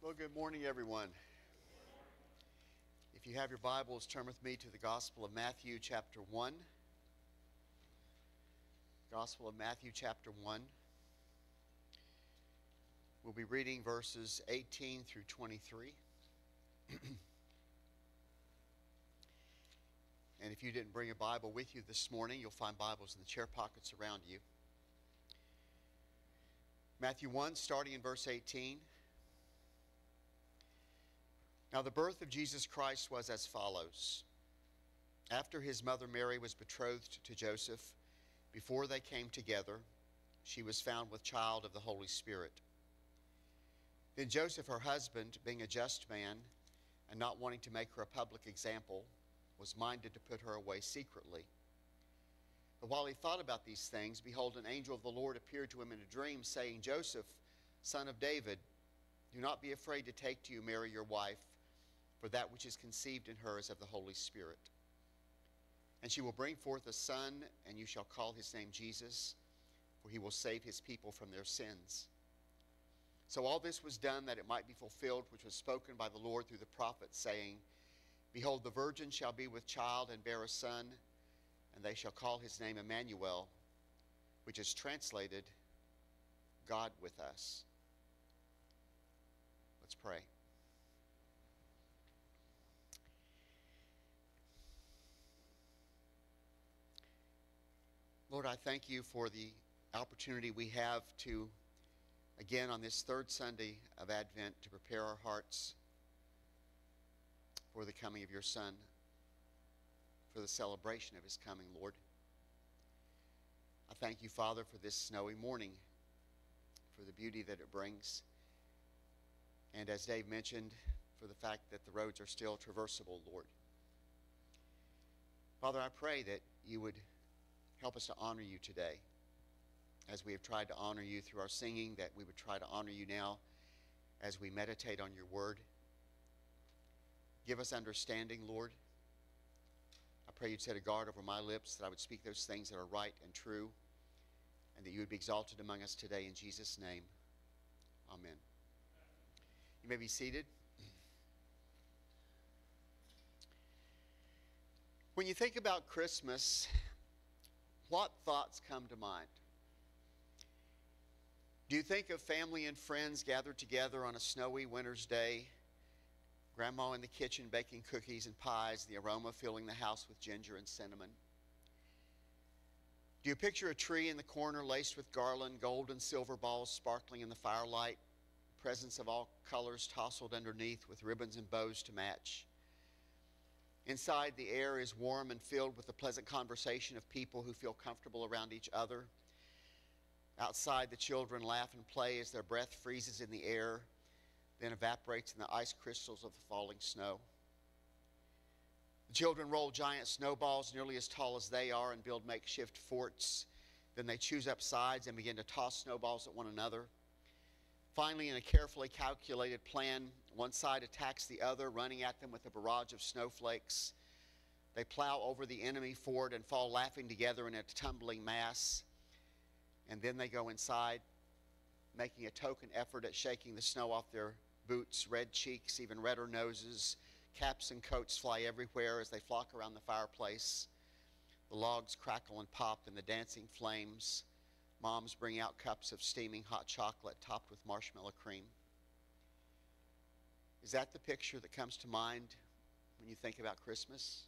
Well, good morning, everyone. If you have your Bibles, turn with me to the Gospel of Matthew, chapter 1. Gospel of Matthew, chapter 1. We'll be reading verses 18 through 23. And if you didn't bring a Bible with you this morning, you'll find Bibles in the chair pockets around you. Matthew 1, starting in verse 18. Now the birth of Jesus Christ was as follows. After his mother Mary was betrothed to Joseph, before they came together, she was found with child of the Holy Spirit. Then Joseph, her husband, being a just man, and not wanting to make her a public example, was minded to put her away secretly. But while he thought about these things, behold, an angel of the Lord appeared to him in a dream, saying, Joseph, son of David, do not be afraid to take to you Mary your wife, for that which is conceived in her is of the Holy Spirit. And she will bring forth a son, and you shall call his name Jesus, for he will save his people from their sins. So all this was done that it might be fulfilled, which was spoken by the Lord through the prophet, saying, Behold, the virgin shall be with child and bear a son, and they shall call his name Emmanuel, which is translated, God with us. Let's pray. Lord, I thank you for the opportunity we have to, again on this third Sunday of Advent, to prepare our hearts for the coming of your Son, for the celebration of his coming, Lord. I thank you, Father, for this snowy morning, for the beauty that it brings, and as Dave mentioned, for the fact that the roads are still traversable, Lord. Father, I pray that you would help us to honor you today. As we have tried to honor you through our singing, that we would try to honor you now as we meditate on your word. Give us understanding, Lord. I pray you'd set a guard over my lips, that I would speak those things that are right and true, and that you would be exalted among us today in Jesus' name. Amen. You may be seated. When you think about Christmas, what thoughts come to mind? Do you think of family and friends gathered together on a snowy winter's day, Grandma in the kitchen baking cookies and pies, the aroma filling the house with ginger and cinnamon? Do you picture a tree in the corner laced with garland, gold and silver balls sparkling in the firelight, presents of all colors tousled underneath with ribbons and bows to match? Inside, the air is warm and filled with the pleasant conversation of people who feel comfortable around each other. Outside, the children laugh and play as their breath freezes in the air, then evaporates in the ice crystals of the falling snow. The children roll giant snowballs nearly as tall as they are and build makeshift forts. Then they choose up sides and begin to toss snowballs at one another. Finally, in a carefully calculated plan, one side attacks the other, running at them with a barrage of snowflakes. They plow over the enemy fort and fall laughing together in a tumbling mass. And then they go inside, making a token effort at shaking the snow off their boots, red cheeks, even redder noses. Caps and coats fly everywhere as they flock around the fireplace. The logs crackle and pop in the dancing flames. Moms bring out cups of steaming hot chocolate topped with marshmallow cream. Is that the picture that comes to mind when you think about Christmas?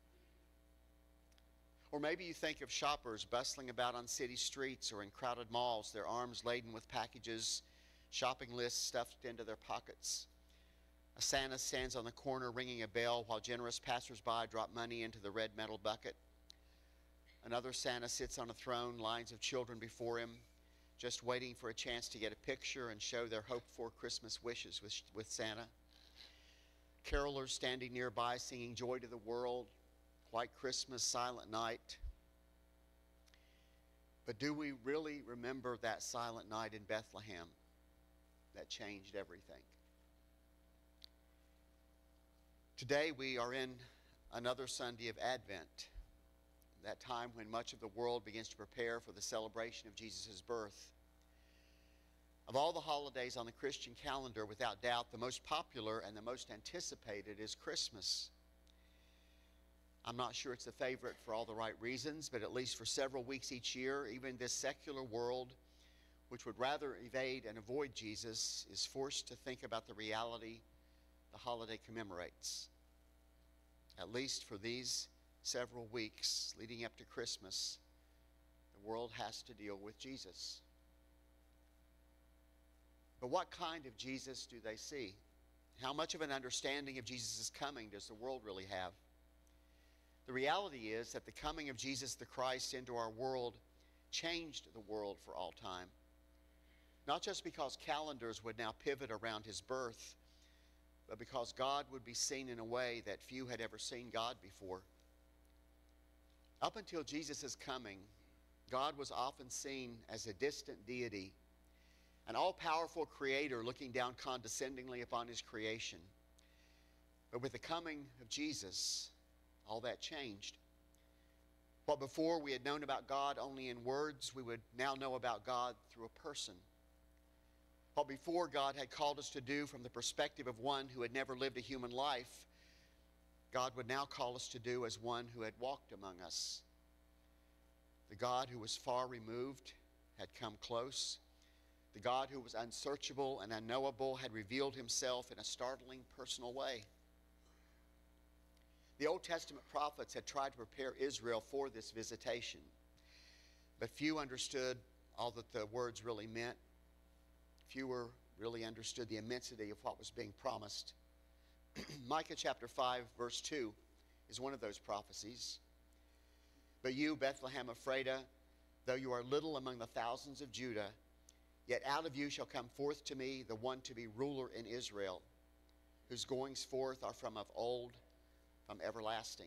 Or maybe you think of shoppers bustling about on city streets or in crowded malls, their arms laden with packages, shopping lists stuffed into their pockets. A Santa stands on the corner ringing a bell while generous passersby drop money into the red metal bucket. Another Santa sits on a throne, lines of children before him, just waiting for a chance to get a picture and show their hoped-for Christmas wishes with Santa. Carolers standing nearby singing Joy to the World, White Christmas, Silent Night. But do we really remember that silent night in Bethlehem that changed everything? Today we are in another Sunday of Advent, that time when much of the world begins to prepare for the celebration of Jesus' birth. Of all the holidays on the Christian calendar, without doubt, the most popular and the most anticipated is Christmas. I'm not sure it's a favorite for all the right reasons, but at least for several weeks each year, even this secular world, which would rather evade and avoid Jesus, is forced to think about the reality the holiday commemorates. At least for these several weeks leading up to Christmas, the world has to deal with Jesus. But what kind of Jesus do they see? How much of an understanding of Jesus' coming does the world really have? The reality is that the coming of Jesus the Christ into our world changed the world for all time. Not just because calendars would now pivot around his birth, but because God would be seen in a way that few had ever seen God before. Up until Jesus' coming, God was often seen as a distant deity, an all-powerful creator looking down condescendingly upon his creation. But with the coming of Jesus, all that changed. What before we had known about God only in words, we would now know about God through a person. What before God had called us to do from the perspective of one who had never lived a human life, God would now call us to do as one who had walked among us. The God who was far removed had come close. The God who was unsearchable and unknowable had revealed himself in a startling personal way. The Old Testament prophets had tried to prepare Israel for this visitation, but few understood all that the words really meant. Fewer really understood the immensity of what was being promised. Micah chapter 5, verse 2 is one of those prophecies. But you, Bethlehem Ephratah, though you are little among the thousands of Judah, yet out of you shall come forth to me the one to be ruler in Israel, whose goings forth are from of old, from everlasting.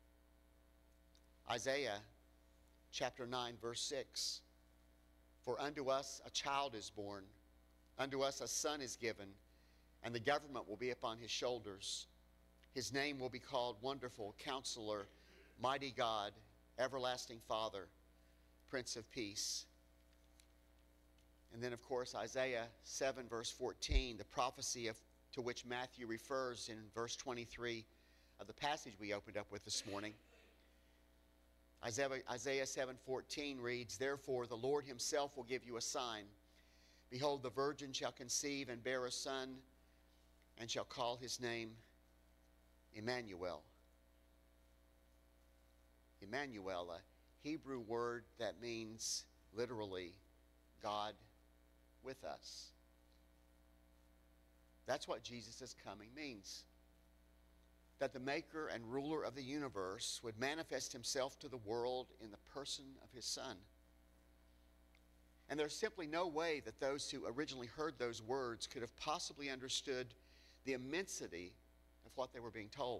Isaiah chapter 9, verse 6. For unto us a child is born, unto us a son is given, and the government will be upon his shoulders. His name will be called Wonderful, Counselor, Mighty God, Everlasting Father, Prince of Peace. And then, of course, Isaiah 7, verse 14, the prophecy to which Matthew refers in verse 23 of the passage we opened up with this morning. Isaiah 7:14 reads, Therefore the Lord himself will give you a sign. Behold, the virgin shall conceive and bear a son, and shall call his name Emmanuel. Emmanuel, a Hebrew word that means literally God with us. That's what Jesus' coming means. That the maker and ruler of the universe would manifest himself to the world in the person of his Son. And there's simply no way that those who originally heard those words could have possibly understood the immensity of what they were being told.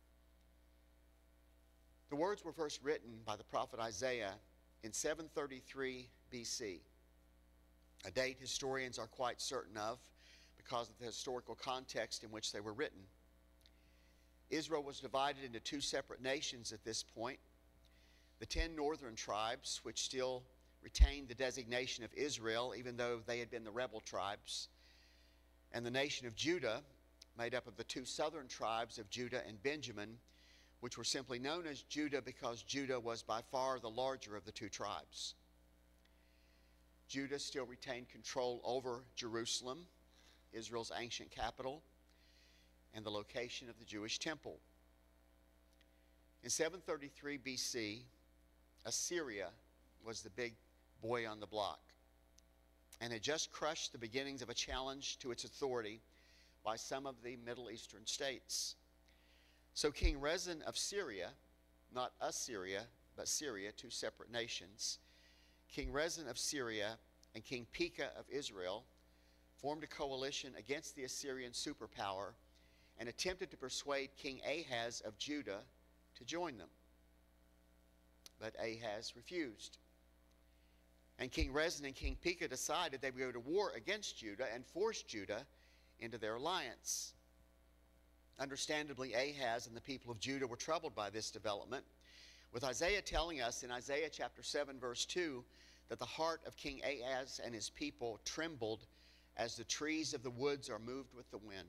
The words were first written by the prophet Isaiah in 733 BC, a date historians are quite certain of because of the historical context in which they were written. Israel was divided into two separate nations at this point. The 10 northern tribes, which still retained the designation of Israel, even though they had been the rebel tribes, and the nation of Judah, made up of the two southern tribes of Judah and Benjamin, which were simply known as Judah because Judah was by far the larger of the two tribes. Judah still retained control over Jerusalem, Israel's ancient capital, and the location of the Jewish temple. In 733 BC, Assyria was the big boy on the block and had just crushed the beginnings of a challenge to its authority by some of the Middle Eastern states. So King Rezin of Syria, not Assyria, but Syria, two separate nations, King Rezin of Syria and King Pekah of Israel formed a coalition against the Assyrian superpower and attempted to persuade King Ahaz of Judah to join them. But Ahaz refused. And King Rezin and King Pekah decided they would go to war against Judah and force Judah into their alliance. Understandably, Ahaz and the people of Judah were troubled by this development, with Isaiah telling us in Isaiah chapter 7, verse 2, that the heart of King Ahaz and his people trembled as the trees of the woods are moved with the wind.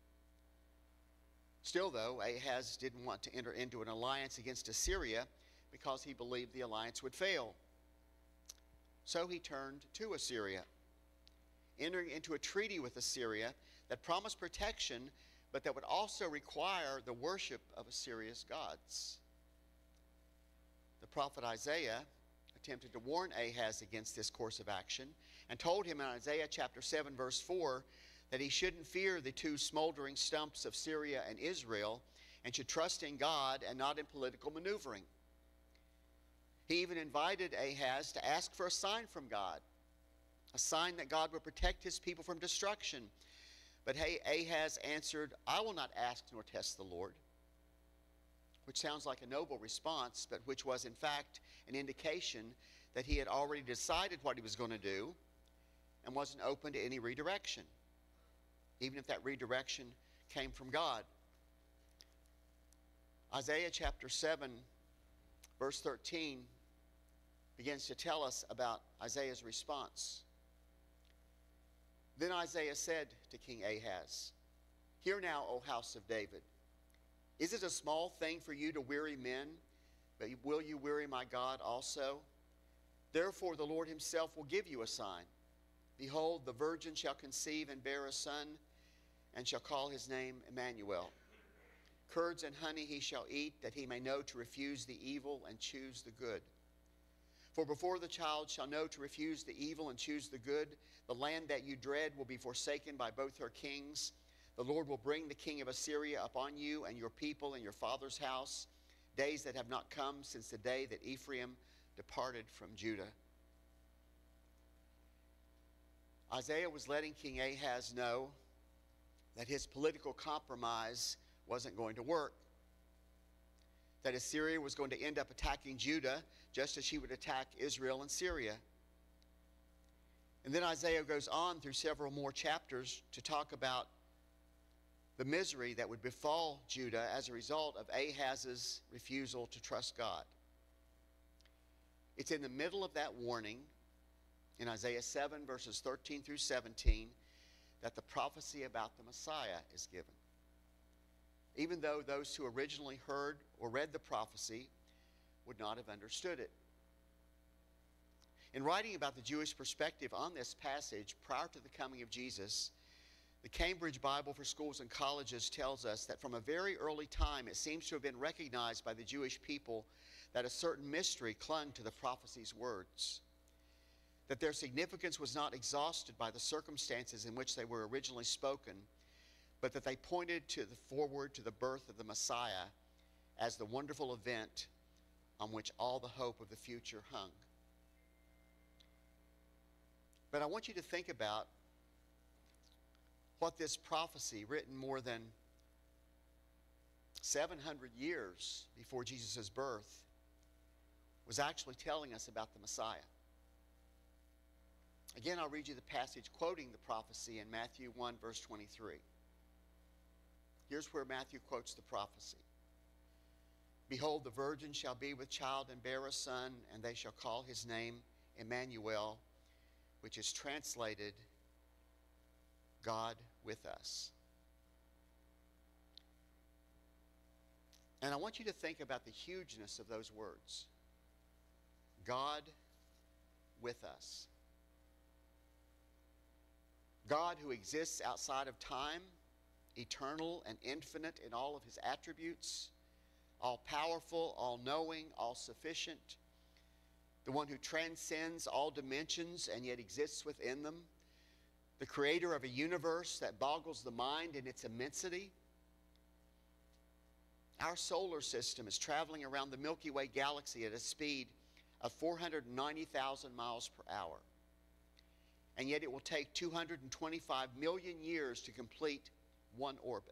Still, though, Ahaz didn't want to enter into an alliance against Assyria because he believed the alliance would fail. So he turned to Assyria, entering into a treaty with Assyria that promised protection, but that would also require the worship of Assyria's gods. The prophet Isaiah attempted to warn Ahaz against this course of action and told him in Isaiah chapter 7, verse 4, that he shouldn't fear the two smoldering stumps of Syria and Israel and should trust in God and not in political maneuvering. He even invited Ahaz to ask for a sign from God, a sign that God would protect his people from destruction. But Ahaz answered, "I will not ask nor test the Lord," which sounds like a noble response, but which was in fact an indication that he had already decided what he was going to do and wasn't open to any redirection, even if that redirection came from God. Isaiah chapter 7, verse 13 begins to tell us about Isaiah's response. Then Isaiah said to King Ahaz, "Hear now, O house of David. Is it a small thing for you to weary men, but will you weary my God also? Therefore the Lord himself will give you a sign. Behold, the virgin shall conceive and bear a son, and shall call his name Emmanuel. Curds and honey he shall eat, that he may know to refuse the evil and choose the good. For before the child shall know to refuse the evil and choose the good, the land that you dread will be forsaken by both her kings. The Lord will bring the king of Assyria upon you and your people and your father's house, days that have not come since the day that Ephraim departed from Judah." Isaiah was letting King Ahaz know that his political compromise wasn't going to work, that Assyria was going to end up attacking Judah just as she would attack Israel and Syria. And then Isaiah goes on through several more chapters to talk about the misery that would befall Judah as a result of Ahaz's refusal to trust God. It's in the middle of that warning in Isaiah 7, verses 13 through 17, that the prophecy about the Messiah is given. Even though those who originally heard or read the prophecy would not have understood it. In writing about the Jewish perspective on this passage prior to the coming of Jesus, the Cambridge Bible for Schools and Colleges tells us that from a very early time it seems to have been recognized by the Jewish people that a certain mystery clung to the prophecy's words, that their significance was not exhausted by the circumstances in which they were originally spoken, but that they pointed forward to the birth of the Messiah as the wonderful event on which all the hope of the future hung. But I want you to think about what this prophecy, written more than 700 years before Jesus' birth, was actually telling us about the Messiah. Again, I'll read you the passage quoting the prophecy in Matthew 1, verse 23. Here's where Matthew quotes the prophecy. "Behold, the virgin shall be with child and bear a son, and they shall call his name Emmanuel," which is translated, God with us. And I want you to think about the hugeness of those words. God with us. God who exists outside of time, eternal and infinite in all of his attributes, all-powerful, all-knowing, all-sufficient, the one who transcends all dimensions and yet exists within them, the creator of a universe that boggles the mind in its immensity. Our solar system is traveling around the Milky Way galaxy at a speed of 490,000 miles per hour. And yet it will take 225 million years to complete one orbit.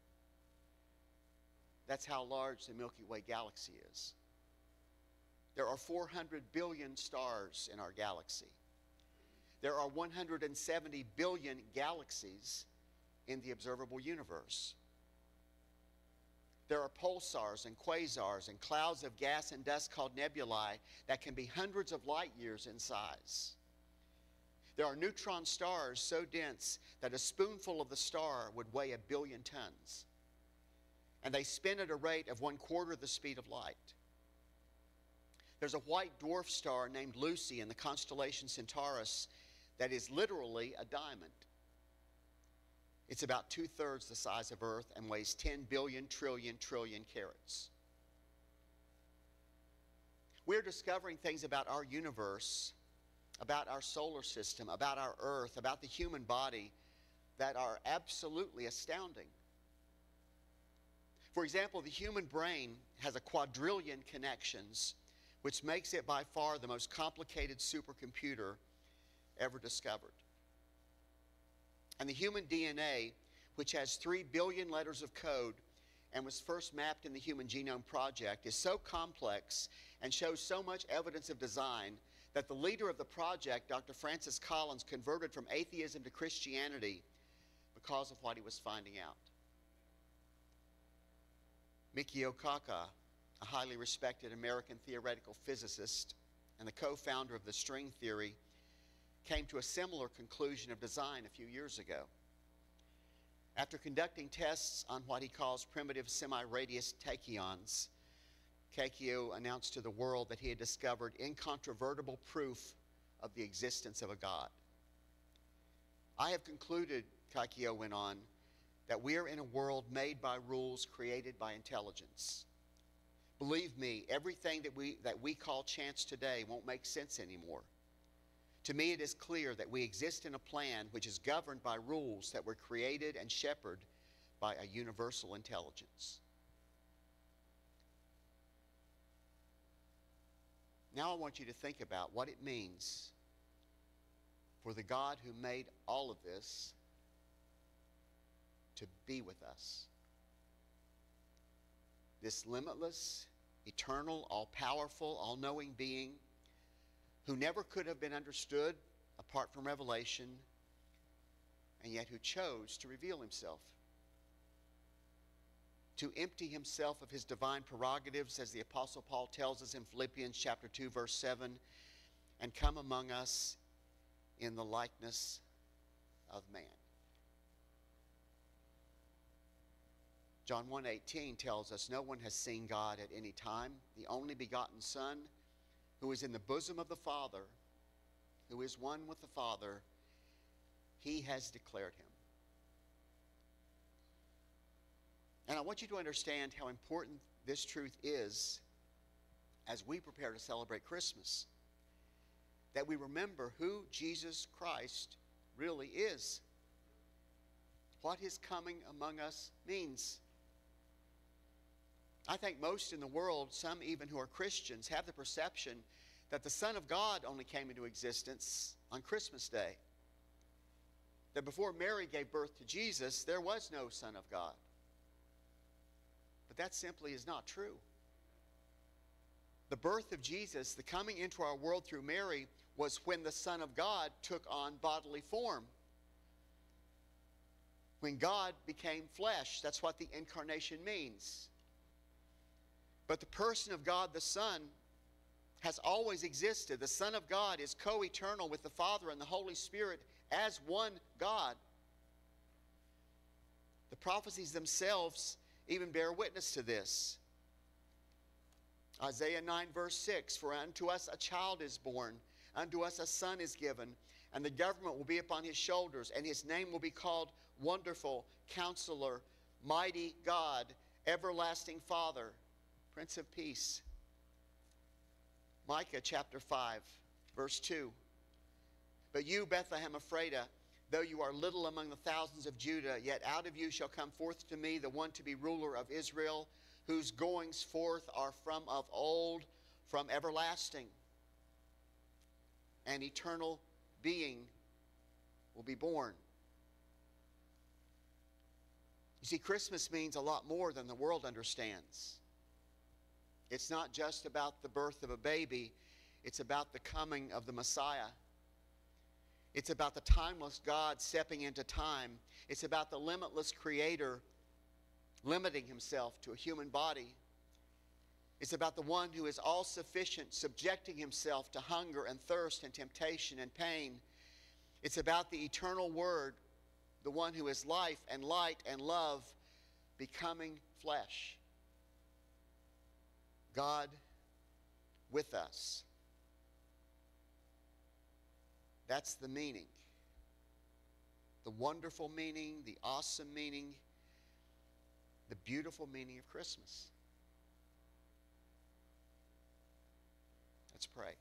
That's how large the Milky Way galaxy is. There are 400 billion stars in our galaxy. There are 170 billion galaxies in the observable universe. There are pulsars and quasars and clouds of gas and dust called nebulae that can be hundreds of light years in size. There are neutron stars so dense that a spoonful of the star would weigh 1 billion tons. And they spin at a rate of 1/4 the speed of light. There's a white dwarf star named Lucy in the constellation Centaurus that is literally a diamond. It's about 2/3 the size of Earth and weighs 10 billion trillion carats. We're discovering things about our universe, about our solar system, about our Earth, about the human body that are absolutely astounding. For example, the human brain has a quadrillion connections, which makes it by far the most complicated supercomputer ever discovered. And the human DNA, which has 3 billion letters of code and was first mapped in the Human Genome Project, is so complex and shows so much evidence of design that the leader of the project, Dr. Francis Collins, converted from atheism to Christianity because of what he was finding out. Michio Kaku, a highly respected American theoretical physicist and the co-founder of the string theory, came to a similar conclusion of design a few years ago. After conducting tests on what he calls primitive semi-radius tachyons, Kaku announced to the world that he had discovered incontrovertible proof of the existence of a God. I have concluded, Kaku went on, that we are in a world made by rules created by intelligence. Believe me, everything that we call chance today won't make sense anymore. To me, it is clear that we exist in a plan which is governed by rules that were created and shepherded by a universal intelligence. Now I want you to think about what it means for the God who made all of this to be with us. This limitless, eternal, all-powerful, all-knowing being who never could have been understood apart from revelation, and yet who chose to reveal himself, to empty himself of his divine prerogatives, as the Apostle Paul tells us in Philippians chapter 2, verse 7, and come among us in the likeness of man. John 1:18 tells us, no one has seen God at any time. The only begotten Son, who is in the bosom of the Father, who is one with the Father, he has declared him. And I want you to understand how important this truth is as we prepare to celebrate Christmas. That we remember who Jesus Christ really is. What his coming among us means. I think most in the world, some even who are Christians, have the perception that the Son of God only came into existence on Christmas Day. That before Mary gave birth to Jesus, there was no Son of God. But that simply is not true. The birth of Jesus, the coming into our world through Mary, was when the Son of God took on bodily form. When God became flesh. That's what the incarnation means. But the person of God, the Son, has always existed. The Son of God is co-eternal with the Father and the Holy Spirit as one God. The prophecies themselves even bear witness to this. Isaiah 9 verse 6, for unto us a child is born, unto us a son is given, and the government will be upon his shoulders, and his name will be called Wonderful, Counselor, Mighty God, Everlasting Father, Prince of Peace. Micah chapter 5 verse 2. But you, Bethlehem Ephratah, though you are little among the thousands of Judah, yet out of you shall come forth to me the one to be ruler of Israel, whose goings forth are from of old, from everlasting. An eternal being will be born. You see, Christmas means a lot more than the world understands. It's not just about the birth of a baby. It's about the coming of the Messiah. It's about the timeless God stepping into time. It's about the limitless Creator limiting himself to a human body. It's about the one who is all-sufficient, subjecting himself to hunger and thirst and temptation and pain. It's about the eternal Word, the one who is life and light and love, becoming flesh. God with us. That's the meaning. The wonderful meaning, the awesome meaning, the beautiful meaning of Christmas. Let's pray.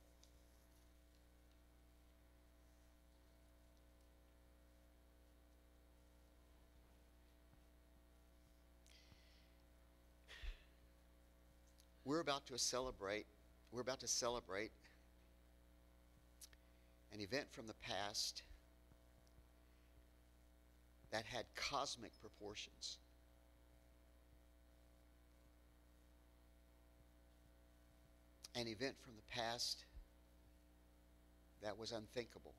We're about to celebrate an event from the past that had cosmic proportions. An event from the past that was unthinkable.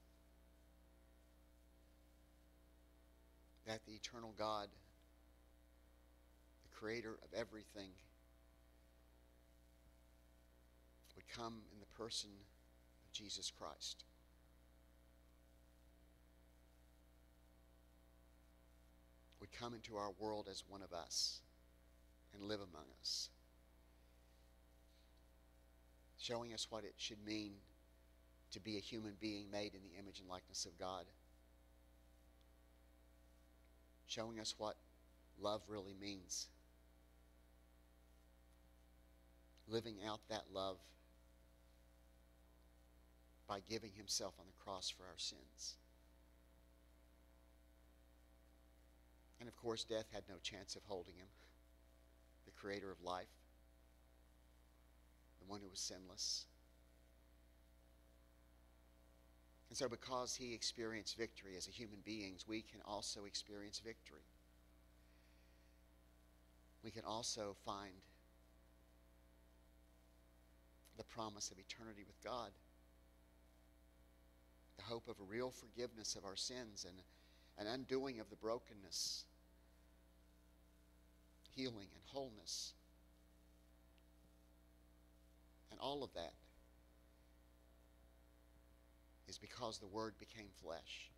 That the eternal God, the creator of everything, would come in the person of Jesus Christ. Would come into our world as one of us and live among us, showing us what it should mean to be a human being made in the image and likeness of God, showing us what love really means, living out that love by giving himself on the cross for our sins. And of course, death had no chance of holding him, the creator of life, the one who was sinless. And so because he experienced victory as a human being, we can also experience victory. We can also find the promise of eternity with God, the hope of a real forgiveness of our sins and an undoing of the brokenness, healing and wholeness. And all of that is because the Word became flesh.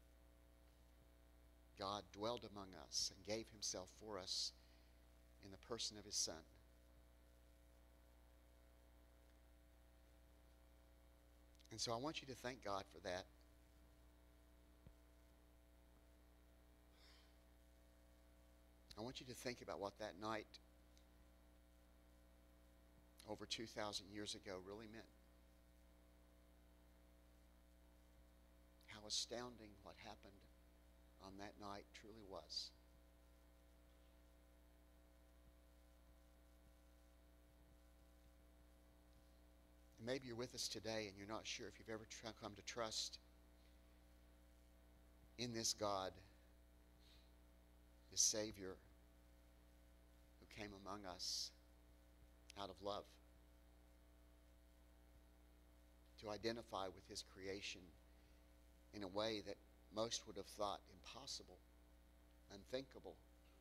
God dwelled among us and gave himself for us in the person of his Son. And so I want you to thank God for that. I want you to think about what that night over 2,000 years ago really meant. How astounding what happened on that night truly was. And maybe you're with us today and you're not sure if you've ever come to trust in this God, this Savior who came among us out of love to identify with his creation in a way that most would have thought impossible, unthinkable.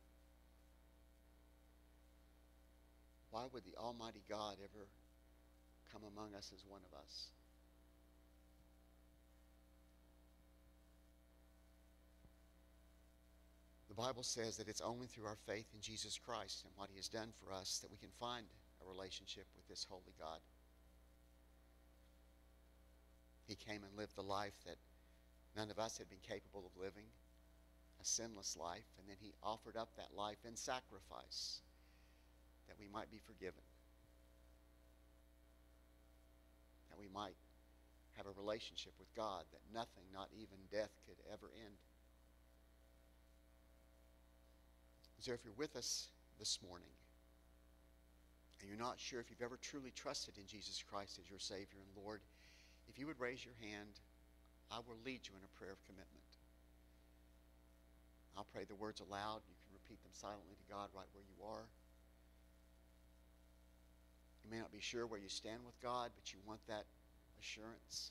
Why would the Almighty God ever come among us as one of us? The Bible says that it's only through our faith in Jesus Christ and what he has done for us that we can find a relationship with this holy God. He came and lived the life that none of us had been capable of living, a sinless life, and then he offered up that life in sacrifice that we might be forgiven, that we might have a relationship with God that nothing, not even death, could ever end. So if you're with us this morning and you're not sure if you've ever truly trusted in Jesus Christ as your Savior and Lord, if you would raise your hand, I will lead you in a prayer of commitment. I'll pray the words aloud. You can repeat them silently to God right where you are. You may not be sure where you stand with God, but you want that assurance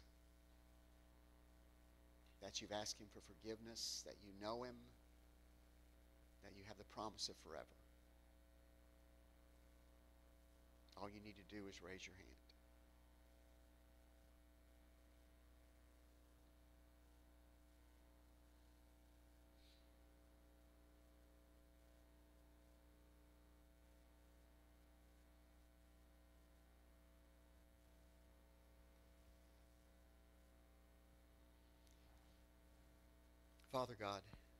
that you've asked him for forgiveness, that you know him, that you have the promise of forever. All you need to do is raise your hand. Father God,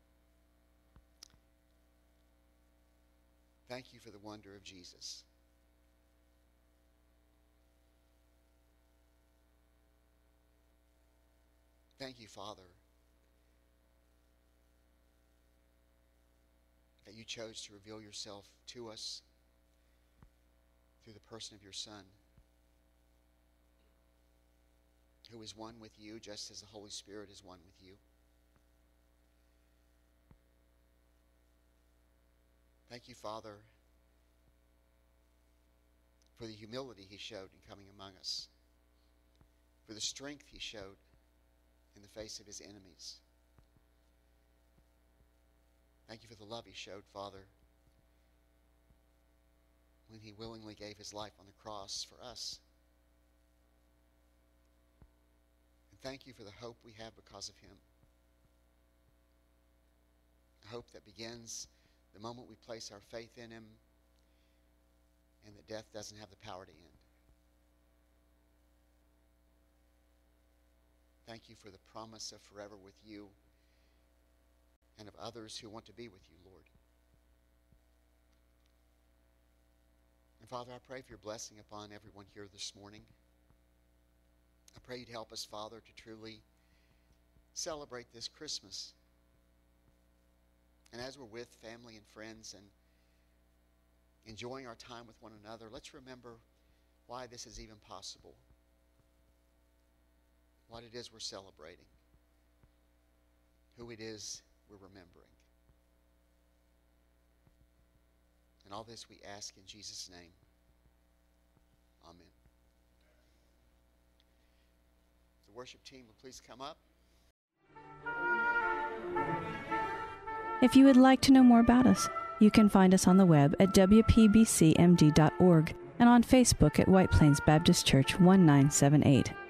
thank you for the wonder of Jesus. Thank you, Father, that you chose to reveal yourself to us through the person of your Son, who is one with you just as the Holy Spirit is one with you. Thank you, Father, for the humility he showed in coming among us, for the strength he showed in the face of his enemies. Thank you for the love he showed, Father, when he willingly gave his life on the cross for us. And thank you for the hope we have because of him. A hope that begins the moment we place our faith in him, and that death doesn't have the power to end. Thank you for the promise of forever with you and of others who want to be with you, Lord. And Father, I pray for your blessing upon everyone here this morning. I pray you'd help us, Father, to truly celebrate this Christmas. And as we're with family and friends and enjoying our time with one another, let's remember why this is even possible, what it is we're celebrating, who it is we're remembering. And all this we ask in Jesus' name. Amen. The worship team will please come up. If you would like to know more about us, you can find us on the web at wpbcmd.org and on Facebook at White Plains Baptist Church 1978.